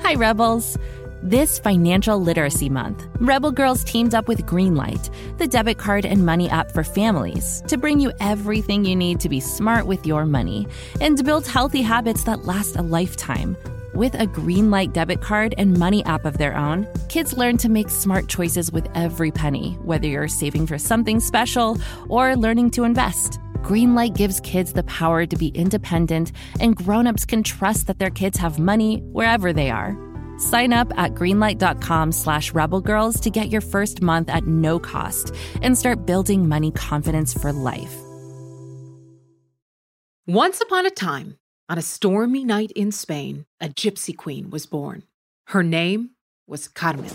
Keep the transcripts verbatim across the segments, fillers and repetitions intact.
Hi, Rebels. This Financial Literacy Month, Rebel Girls teamed up with Greenlight, the debit card and money app for families, to bring you everything you need to be smart with your money and to build healthy habits that last a lifetime. With a Greenlight debit card and money app of their own, kids learn to make smart choices with every penny, whether you're saving for something special or learning to invest. Greenlight gives kids the power to be independent, and grown-ups can trust that their kids have money wherever they are. Sign up at greenlight.com slash rebelgirls to get your first month at no cost and start building money confidence for life. Once upon a time, on a stormy night in Spain, a gypsy queen was born. Her name was Carmen.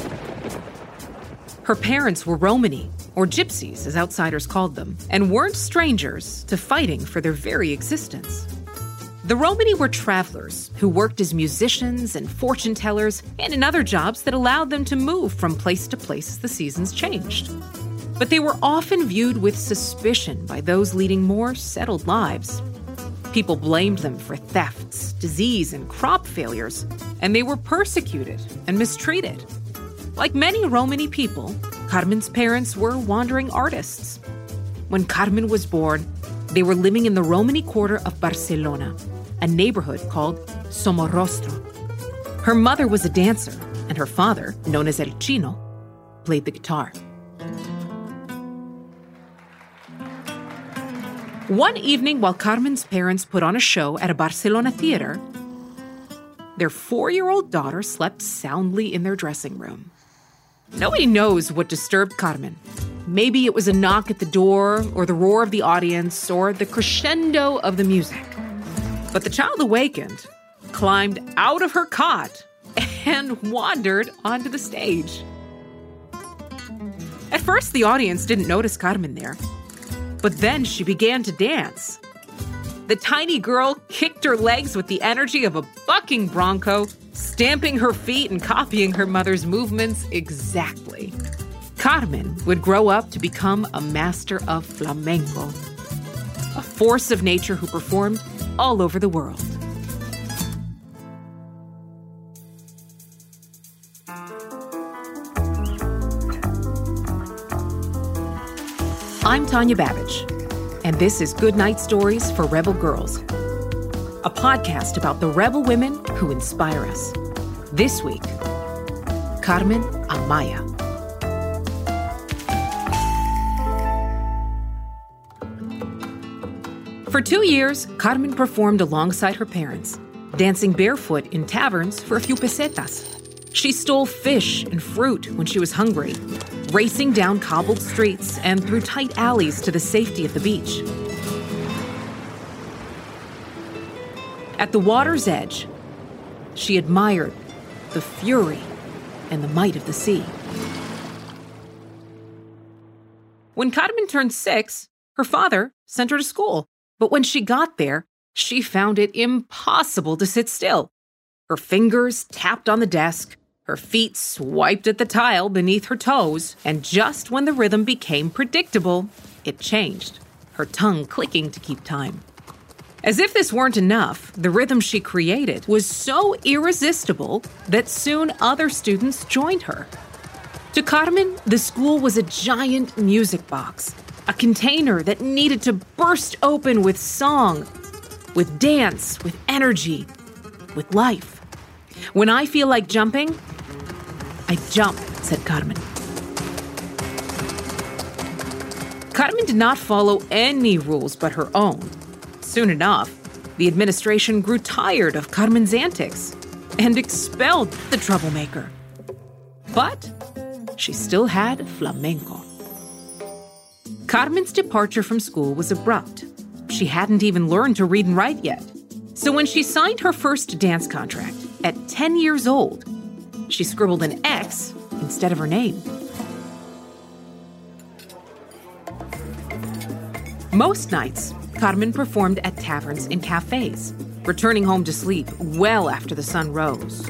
Her parents were Romani, or gypsies as outsiders called them, and weren't strangers to fighting for their very existence. The Romani were travelers who worked as musicians and fortune tellers and in other jobs that allowed them to move from place to place as the seasons changed. But they were often viewed with suspicion by those leading more settled lives. People blamed them for thefts, disease, and crop failures, and they were persecuted and mistreated. Like many Romani people, Carmen's parents were wandering artists. When Carmen was born, they were living in the Romani quarter of Barcelona, a neighborhood called Somorrostro. Her mother was a dancer, and her father, known as El Chino, played the guitar. One evening, while Carmen's parents put on a show at a Barcelona theater, their four-year-old daughter slept soundly in their dressing room. Nobody knows what disturbed Carmen. Maybe it was a knock at the door, or the roar of the audience, or the crescendo of the music. But the child awakened, climbed out of her cot, and wandered onto the stage. At first, the audience didn't notice Carmen there, but then she began to dance. The tiny girl kicked her legs with the energy of a bucking bronco, stamping her feet and copying her mother's movements exactly. Carmen would grow up to become a master of flamenco, a force of nature who performed all over the world. I'm Tanya Babbage, and this is Goodnight Stories for Rebel Girls, a podcast about the rebel women who inspire us. This week, Carmen Amaya. For two years, Carmen performed alongside her parents, dancing barefoot in taverns for a few pesetas. She stole fish and fruit when she was hungry, racing down cobbled streets and through tight alleys to the safety of the beach. At the water's edge, she admired the fury and the might of the sea. When Carmen turned six, her father sent her to school. But when she got there, she found it impossible to sit still. Her fingers tapped on the desk, her feet swiped at the tile beneath her toes, and just when the rhythm became predictable, it changed, her tongue clicking to keep time. As if this weren't enough, the rhythm she created was so irresistible that soon other students joined her. To Carmen, the school was a giant music box, a container that needed to burst open with song, with dance, with energy, with life. When I feel like jumping, I jump, said Carmen. Carmen did not follow any rules but her own. Soon enough, the administration grew tired of Carmen's antics and expelled the troublemaker. But she still had flamenco. Carmen's departure from school was abrupt. She hadn't even learned to read and write yet. So when she signed her first dance contract at ten years old, she scribbled an X instead of her name. Most nights, Carmen performed at taverns and cafes, returning home to sleep well after the sun rose.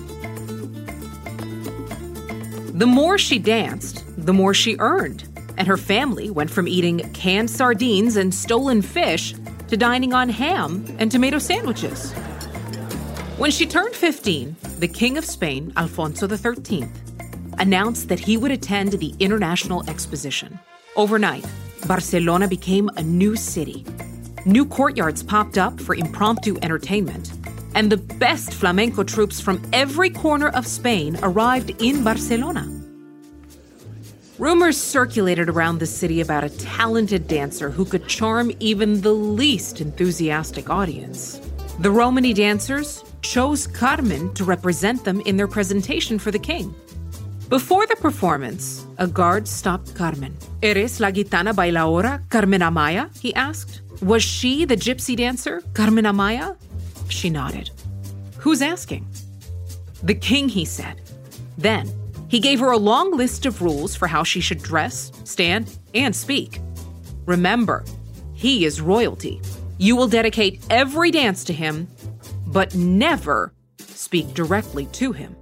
The more she danced, the more she earned, and her family went from eating canned sardines and stolen fish to dining on ham and tomato sandwiches. When she turned fifteen, the King of Spain, Alfonso the thirteenth, announced that he would attend the International Exposition. Overnight, Barcelona became a new city. New courtyards popped up for impromptu entertainment, and the best flamenco troupes from every corner of Spain arrived in Barcelona. Rumors circulated around the city about a talented dancer who could charm even the least enthusiastic audience. The Romany dancers chose Carmen to represent them in their presentation for the king. Before the performance, a guard stopped Carmen. ¿Eres la gitana bailaora, Carmen Amaya? He asked. Was she the gypsy dancer, Carmen Amaya? She nodded. Who's asking? The king, he said. Then, he gave her a long list of rules for how she should dress, stand, and speak. Remember, he is royalty. You will dedicate every dance to him, but never speak directly to him.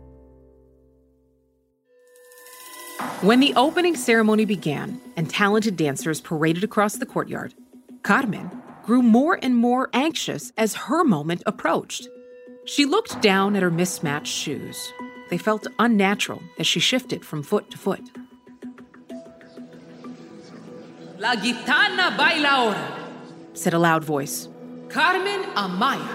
When the opening ceremony began and talented dancers paraded across the courtyard, Carmen grew more and more anxious as her moment approached. She looked down at her mismatched shoes. They felt unnatural as she shifted from foot to foot. La gitana baila ahora, said a loud voice. Carmen Amaya.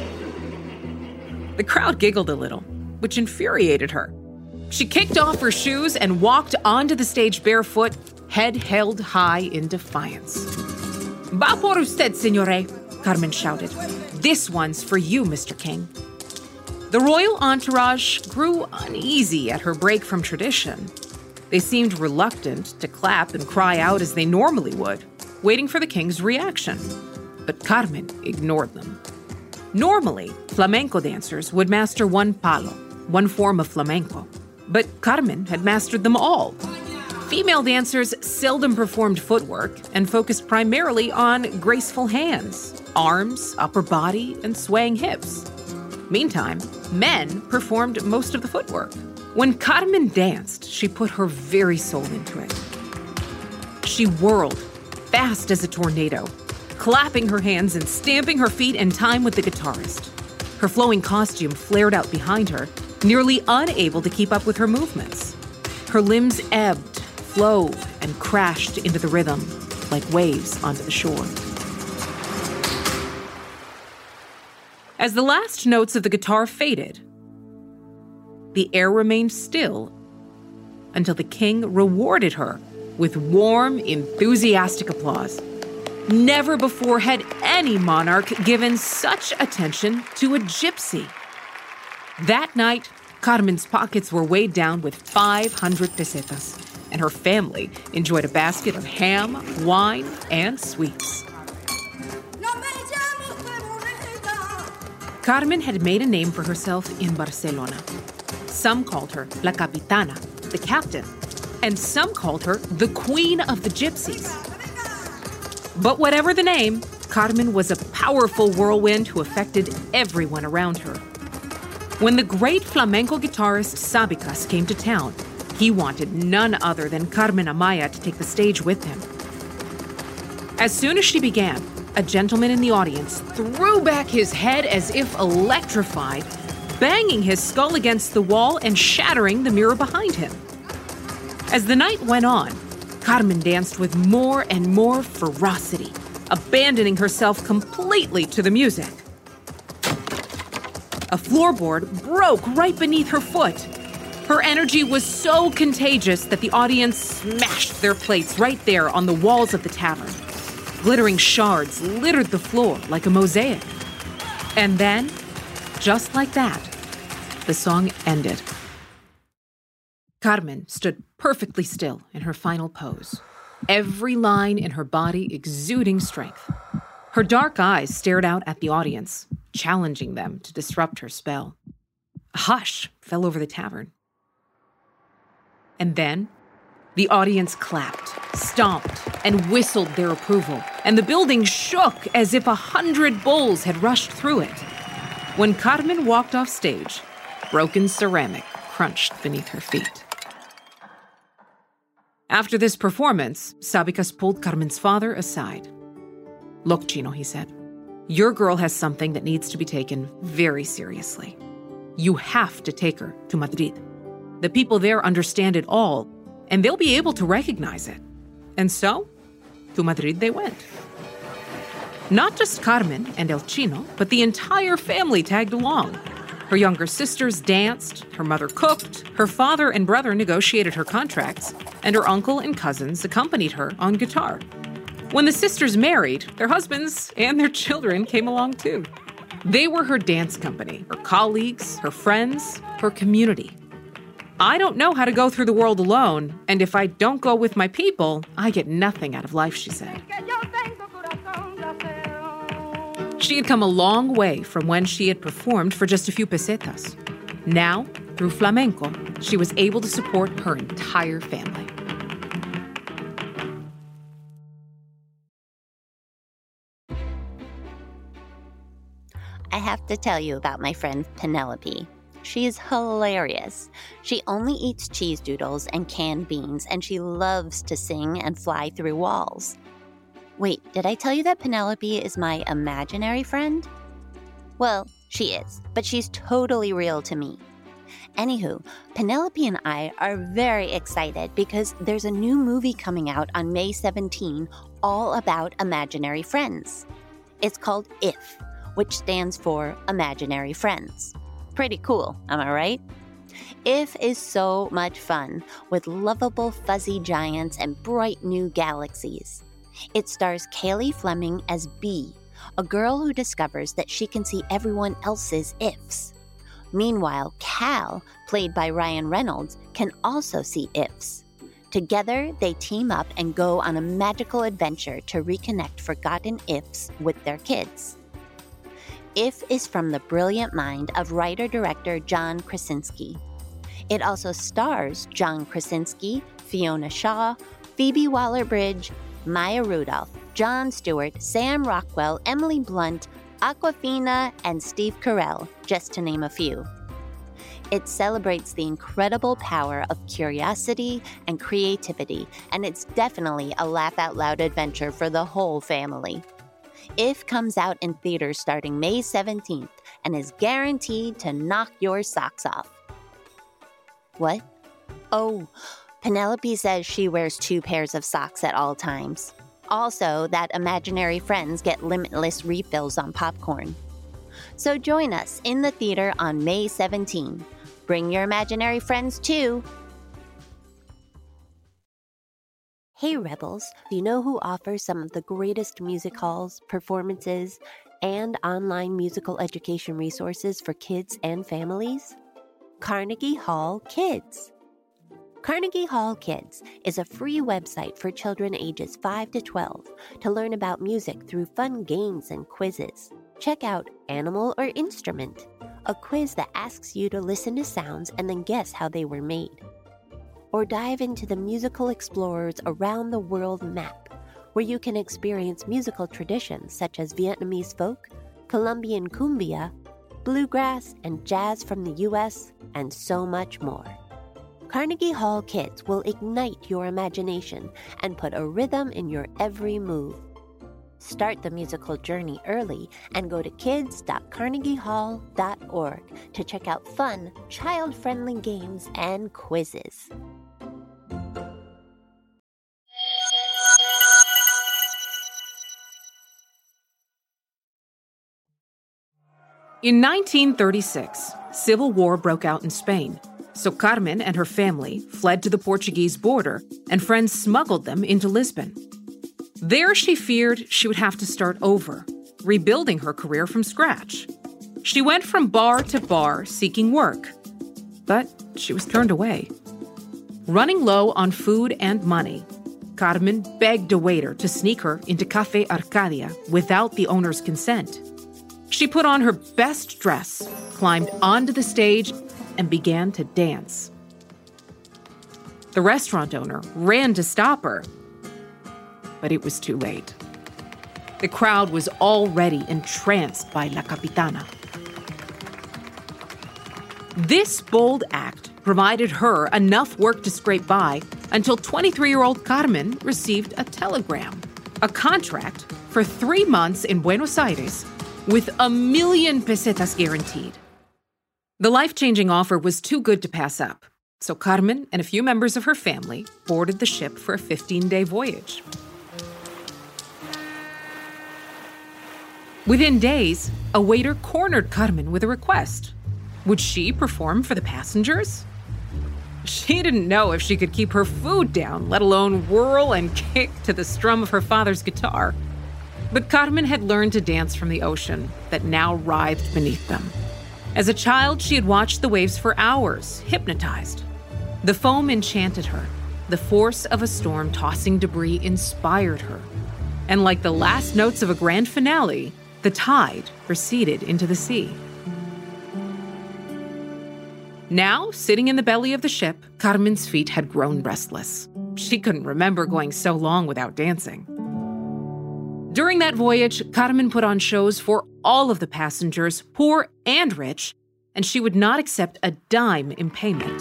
The crowd giggled a little, which infuriated her. She kicked off her shoes and walked onto the stage barefoot, head held high in defiance. Va por usted, señore, Carmen shouted. This one's for you, Mister King. The royal entourage grew uneasy at her break from tradition. They seemed reluctant to clap and cry out as they normally would, waiting for the king's reaction. But Carmen ignored them. Normally, flamenco dancers would master one palo, one form of flamenco. But Carmen had mastered them all. Female dancers seldom performed footwork and focused primarily on graceful hands, arms, upper body, and swaying hips. Meantime, men performed most of the footwork. When Carmen danced, she put her very soul into it. She whirled, fast as a tornado, clapping her hands and stamping her feet in time with the guitarist. Her flowing costume flared out behind her, nearly unable to keep up with her movements. Her limbs ebbed, flowed, and crashed into the rhythm like waves onto the shore. As the last notes of the guitar faded, the air remained still until the king rewarded her with warm, enthusiastic applause. Never before had any monarch given such attention to a gypsy. That night, Carmen's pockets were weighed down with five hundred pesetas, and her family enjoyed a basket of ham, wine, and sweets. Carmen had made a name for herself in Barcelona. Some called her La Capitana, the captain, and some called her the Queen of the Gypsies. But whatever the name, Carmen was a powerful whirlwind who affected everyone around her. When the great flamenco guitarist Sabicas came to town, he wanted none other than Carmen Amaya to take the stage with him. As soon as she began, a gentleman in the audience threw back his head as if electrified, banging his skull against the wall and shattering the mirror behind him. As the night went on, Carmen danced with more and more ferocity, abandoning herself completely to the music. A floorboard broke right beneath her foot. Her energy was so contagious that the audience smashed their plates right there on the walls of the tavern. Glittering shards littered the floor like a mosaic. And then, just like that, the song ended. Carmen stood perfectly still in her final pose, every line in her body exuding strength. Her dark eyes stared out at the audience, challenging them to disrupt her spell. A hush fell over the tavern. And then, the audience clapped, stomped, and whistled their approval, and the building shook as if a hundred bulls had rushed through it. When Carmen walked off stage, broken ceramic crunched beneath her feet. After this performance, Sabicas pulled Carmen's father aside. "Look, Chino," he said, Your girl has something that needs to be taken very seriously. You have to take her to Madrid. The people there understand it all, and they'll be able to recognize it. And so, to Madrid they went. Not just Carmen and El Chino, but the entire family tagged along. Her younger sisters danced, her mother cooked, her father and brother negotiated her contracts, and her uncle and cousins accompanied her on guitar. When the sisters married, their husbands and their children came along too. They were her dance company, her colleagues, her friends, her community. I don't know how to go through the world alone, and if I don't go with my people, I get nothing out of life, she said. She had come a long way from when she had performed for just a few pesetas. Now, through flamenco, she was able to support her entire family. I have to tell you about my friend Penelope. She's hilarious. She only eats cheese doodles and canned beans, and she loves to sing and fly through walls. Wait, did I tell you that Penelope is my imaginary friend? Well, she is, but she's totally real to me. Anywho, Penelope and I are very excited because there's a new movie coming out on May seventeenth all about imaginary friends. It's called I F, which stands for Imaginary Friends. Pretty cool, am I right? I F is so much fun with lovable fuzzy giants and bright new galaxies. It stars Cailey Fleming as Bee, a girl who discovers that she can see everyone else's ifs. Meanwhile, Cal, played by Ryan Reynolds, can also see ifs. Together, they team up and go on a magical adventure to reconnect forgotten ifs with their kids. I F is from the brilliant mind of writer-director John Krasinski. It also stars John Krasinski, Fiona Shaw, Phoebe Waller-Bridge, Maya Rudolph, Jon Stewart, Sam Rockwell, Emily Blunt, Awkwafina, and Steve Carell, just to name a few. It celebrates the incredible power of curiosity and creativity, and it's definitely a laugh-out-loud adventure for the whole family. I F comes out in theaters starting May seventeenth and is guaranteed to knock your socks off. What? Oh, Penelope says she wears two pairs of socks at all times. Also, that imaginary friends get limitless refills on popcorn. So join us in the theater on May seventeenth. Bring your imaginary friends too. Hey Rebels, do you know who offers some of the greatest music halls, performances, and online musical education resources for kids and families? Carnegie Hall Kids. Carnegie Hall Kids is a free website for children ages five to twelve to learn about music through fun games and quizzes. Check out Animal or Instrument, a quiz that asks you to listen to sounds and then guess how they were made. Or dive into the Musical Explorers Around the World map, where you can experience musical traditions such as Vietnamese folk, Colombian cumbia, bluegrass, and jazz from the U S, and so much more. Carnegie Hall Kids will ignite your imagination and put a rhythm in your every move. Start the musical journey early and go to kids dot carnegie hall dot org to check out fun, child-friendly games and quizzes. In nineteen thirty-six, civil war broke out in Spain. So Carmen and her family fled to the Portuguese border, and friends smuggled them into Lisbon. There she feared she would have to start over, rebuilding her career from scratch. She went from bar to bar seeking work, but she was turned away. Running low on food and money, Carmen begged a waiter to sneak her into Café Arcadia without the owner's consent. She put on her best dress, climbed onto the stage, and began to dance. The restaurant owner ran to stop her, but it was too late. The crowd was already entranced by La Capitana. This bold act provided her enough work to scrape by until twenty-three-year-old Carmen received a telegram, a contract for three months in Buenos Aires with a million pesetas guaranteed. The life-changing offer was too good to pass up, so Carmen and a few members of her family boarded the ship for a fifteen-day voyage. Within days, a waiter cornered Carmen with a request. Would she perform for the passengers? She didn't know if she could keep her food down, let alone whirl and kick to the strum of her father's guitar. But Carmen had learned to dance from the ocean that now writhed beneath them. As a child, she had watched the waves for hours, hypnotized. The foam enchanted her. The force of a storm tossing debris inspired her. And like the last notes of a grand finale, the tide receded into the sea. Now, sitting in the belly of the ship, Carmen's feet had grown restless. She couldn't remember going so long without dancing. During that voyage, Carmen put on shows for all of the passengers, poor and rich, and she would not accept a dime in payment.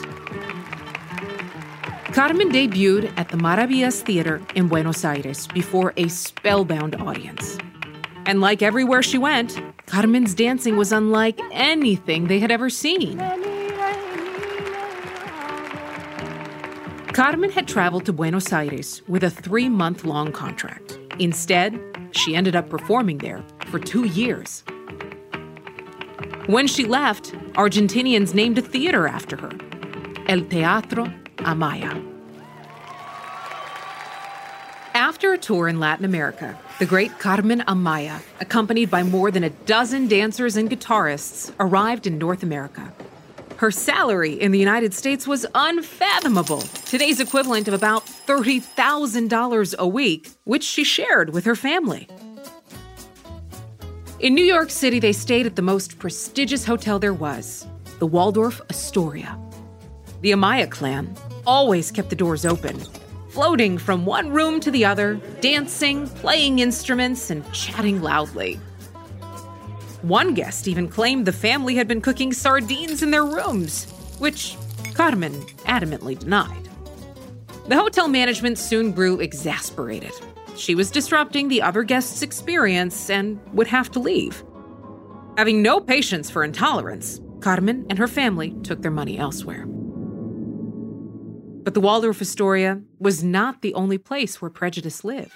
Carmen debuted at the Maravillas Theater in Buenos Aires before a spellbound audience. And like everywhere she went, Carmen's dancing was unlike anything they had ever seen. Carmen had traveled to Buenos Aires with a three-month-long contract. Instead, she ended up performing there for two years. When she left, Argentinians named a theater after her, El Teatro Amaya. After a tour in Latin America, the great Carmen Amaya, accompanied by more than a dozen dancers and guitarists, arrived in North America. Her salary in the United States was unfathomable, today's equivalent of about thirty thousand dollars a week, which she shared with her family. In New York City, they stayed at the most prestigious hotel there was, the Waldorf Astoria. The Amaya clan always kept the doors open, floating from one room to the other, dancing, playing instruments, and chatting loudly. One guest even claimed the family had been cooking sardines in their rooms, which Carmen adamantly denied. The hotel management soon grew exasperated. She was disrupting the other guests' experience and would have to leave. Having no patience for intolerance, Carmen and her family took their money elsewhere. But the Waldorf Astoria was not the only place where prejudice lived.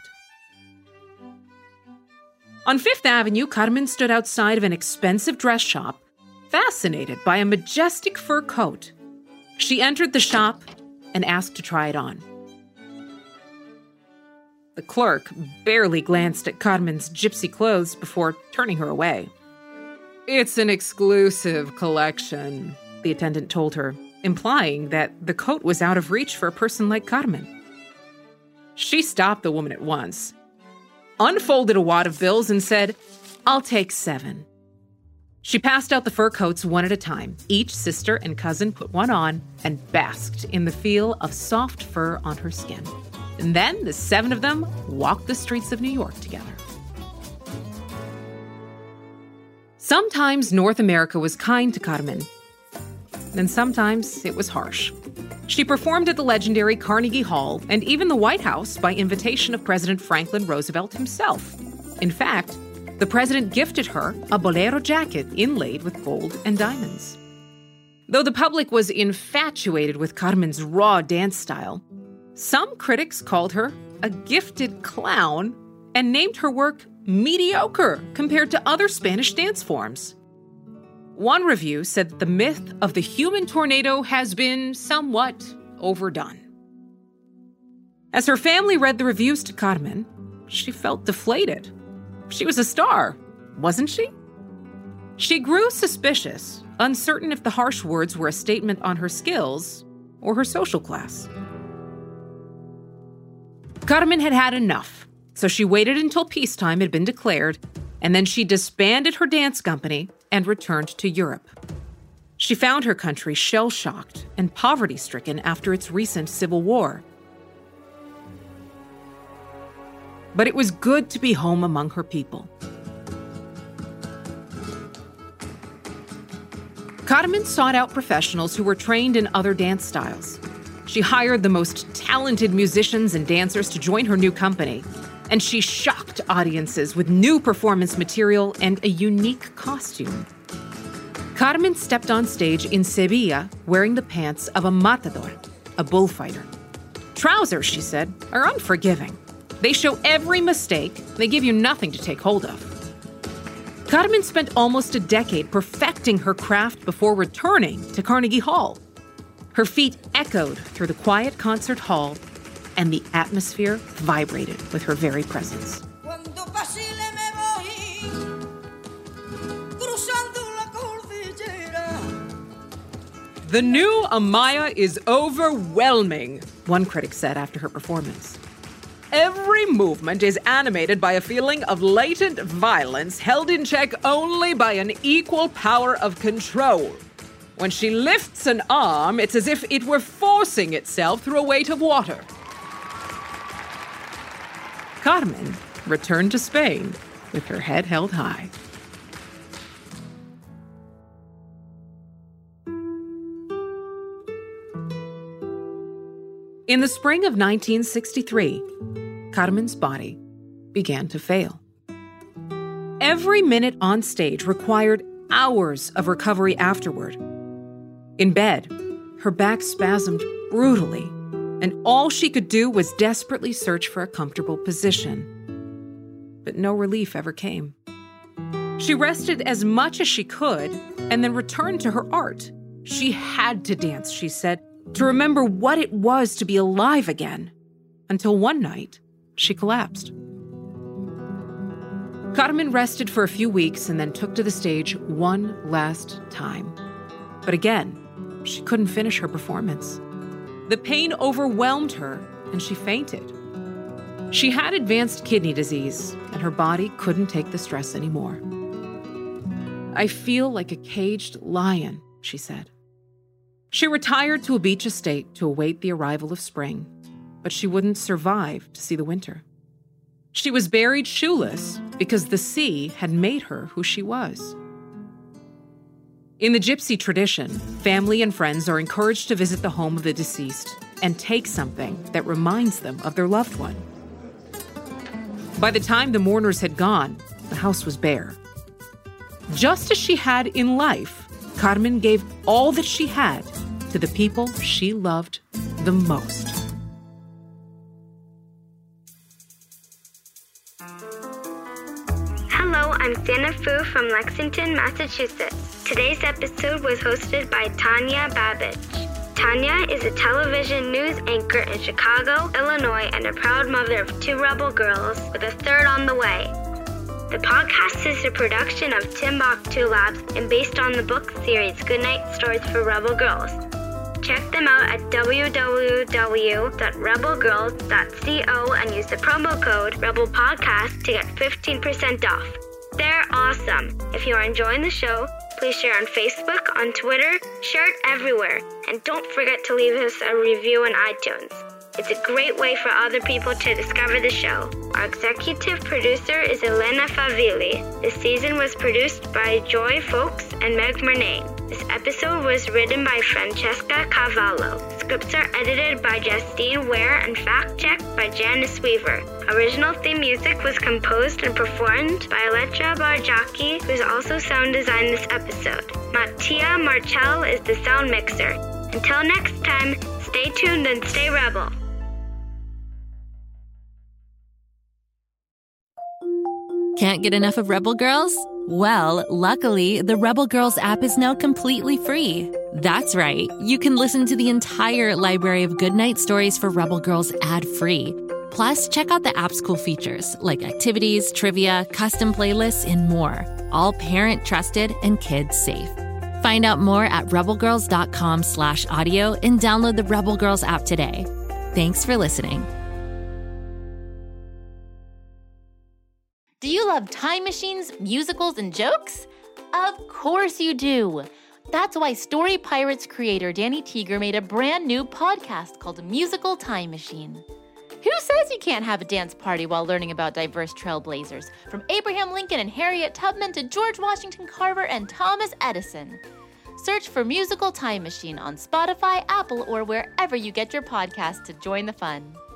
On Fifth Avenue, Carmen stood outside of an expensive dress shop, fascinated by a majestic fur coat. She entered the shop and asked to try it on. The clerk barely glanced at Carmen's gypsy clothes before turning her away. "It's an exclusive collection," the attendant told her, implying that the coat was out of reach for a person like Carmen. She stopped the woman at once, unfolded a wad of bills, and said, "I'll take seven." She passed out the fur coats one at a time. Each sister and cousin put one on and basked in the feel of soft fur on her skin. And then the seven of them walked the streets of New York together. Sometimes North America was kind to Carmen, and sometimes it was harsh. She performed at the legendary Carnegie Hall and even the White House by invitation of President Franklin Roosevelt himself. In fact, the president gifted her a bolero jacket inlaid with gold and diamonds. Though the public was infatuated with Carmen's raw dance style, some critics called her a gifted clown and named her work mediocre compared to other Spanish dance forms. One review said that the myth of the human tornado has been somewhat overdone. As her family read the reviews to Carmen, she felt deflated. She was a star, wasn't she? She grew suspicious, uncertain if the harsh words were a statement on her skills or her social class. Carmen had had enough, so she waited until peacetime had been declared, and then she disbanded her dance company and returned to Europe. She found her country shell-shocked and poverty-stricken after its recent civil war. But it was good to be home among her people. Carmen sought out professionals who were trained in other dance styles. She hired the most talented musicians and dancers to join her new company, and she shocked audiences with new performance material and a unique costume. Carmen stepped on stage in Sevilla wearing the pants of a matador, a bullfighter. Trousers, she said, are unforgiving. They show every mistake. They give you nothing to take hold of. Carmen spent almost a decade perfecting her craft before returning to Carnegie Hall. Her feet echoed through the quiet concert hall, and the atmosphere vibrated with her very presence. The new Amaya is overwhelming, one critic said after her performance. Every movement is animated by a feeling of latent violence held in check only by an equal power of control. When she lifts an arm, it's as if it were forcing itself through a weight of water. Carmen returned to Spain with her head held high. In the spring of nineteen sixty-three, Carmen's body began to fail. Every minute on stage required hours of recovery afterward. In bed, her back spasmed brutally, and all she could do was desperately search for a comfortable position. But no relief ever came. She rested as much as she could and then returned to her art. She had to dance, she said, to remember what it was to be alive again, until one night, she collapsed. Carmen rested for a few weeks and then took to the stage one last time. But again, she couldn't finish her performance. The pain overwhelmed her, and she fainted. She had advanced kidney disease, and her body couldn't take the stress anymore. I feel like a caged lion, she said. She retired to a beach estate to await the arrival of spring, but she wouldn't survive to see the winter. She was buried shoeless because the sea had made her who she was. In the Gypsy tradition, family and friends are encouraged to visit the home of the deceased and take something that reminds them of their loved one. By the time the mourners had gone, the house was bare. Just as she had in life, Carmen gave all that she had to the people she loved the most. Hello, I'm Santa Fu from Lexington, Massachusetts. Today's episode was hosted by Tanya Babich. Tanya is a television news anchor in Chicago, Illinois, and a proud mother of two rebel girls with a third on the way. The podcast is a production of Timbuktu Labs and based on the book series Goodnight Stories for Rebel Girls. Check them out at w w w dot rebel girls dot co and use the promo code REBELPODCAST to get fifteen percent off. They're awesome. If you are enjoying the show, please share on Facebook, on Twitter, share it everywhere, and don't forget to leave us a review on iTunes. It's a great way for other people to discover the show. Our executive producer is Elena Favilli. This season was produced by Joy Folks and Meg Murnane. This episode was written by Francesca Cavallo. Scripts are edited by Justine Ware and fact-checked by Janice Weaver. Original theme music was composed and performed by Elettra Bargiacchi, who's also sound designed this episode. Mattia Marchell is the sound mixer. Until next time, stay tuned and stay rebel. Can't get enough of Rebel Girls? Well, luckily, the Rebel Girls app is now completely free. That's right. You can listen to the entire library of Goodnight Stories for Rebel Girls ad-free. Plus, check out the app's cool features like activities, trivia, custom playlists, and more. All parent-trusted and kids-safe. Find out more at rebelgirls.com slash audio and download the Rebel Girls app today. Thanks for listening. Do you love time machines, musicals, and jokes? Of course you do. That's why Story Pirates creator Danny Teeger made a brand new podcast called Musical Time Machine. Who says you can't have a dance party while learning about diverse trailblazers, from Abraham Lincoln and Harriet Tubman to George Washington Carver and Thomas Edison? Search for Musical Time Machine on Spotify, Apple, or wherever you get your podcasts to join the fun.